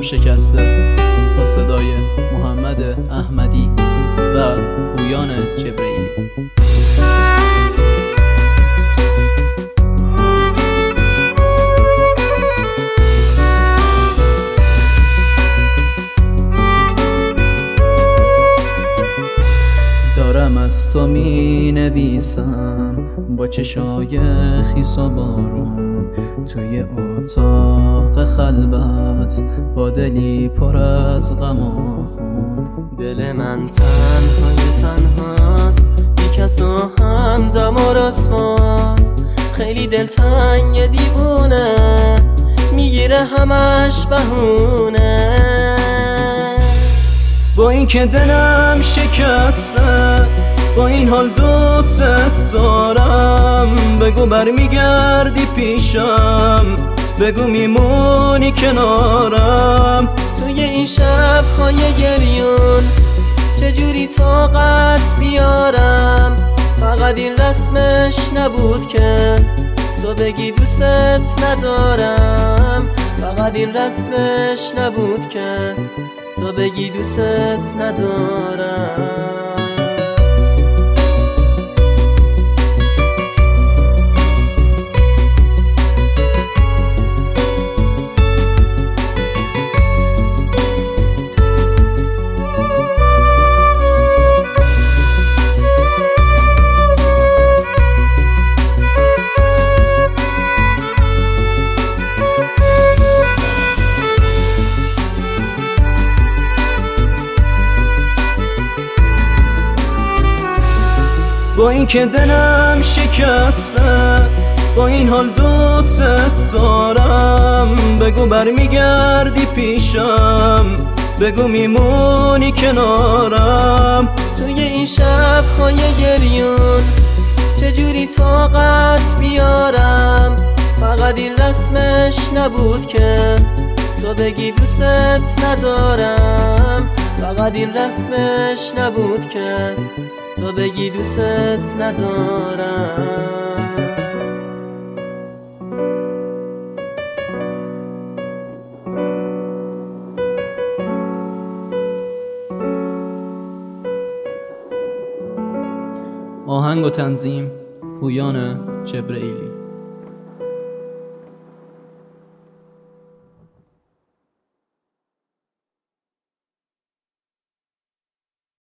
شکسته با صدای محمد احمدی و پویان جبرئیلی. دارم از تو می نویسم با چشای خیس و بارون، توی اتاق خلوت با دلی پر از غم و خون. دل من تنهاست، بی کس و همدم و رسواست، خیلی دلتنگ دیوونه، میگیره همش بهونه. با این که دلم شکسته، با این حال دوست دارم، بگو برمیگردی پیشم، بگو میمونی کنارم. توی این شب‌های گریون چجوری طاقت بیارم، فقط این رسمش نبود که تو بگی دوست ندارم، فقط این رسمش نبود که تو بگی دوست ندارم. با این که دلم شکسته، با این حال دوست دارم، بگو برمیگردی پیشم، بگو میمونی کنارم. توی این شب‌های گریون چجوری طاقت بیارم، فقط این رسمش نبود که تو بگی دوست ندارم، فقط این رسمش نبود که تو بگی دوست ندارم. آهنگ و تنظیم پویان جبرئیلی.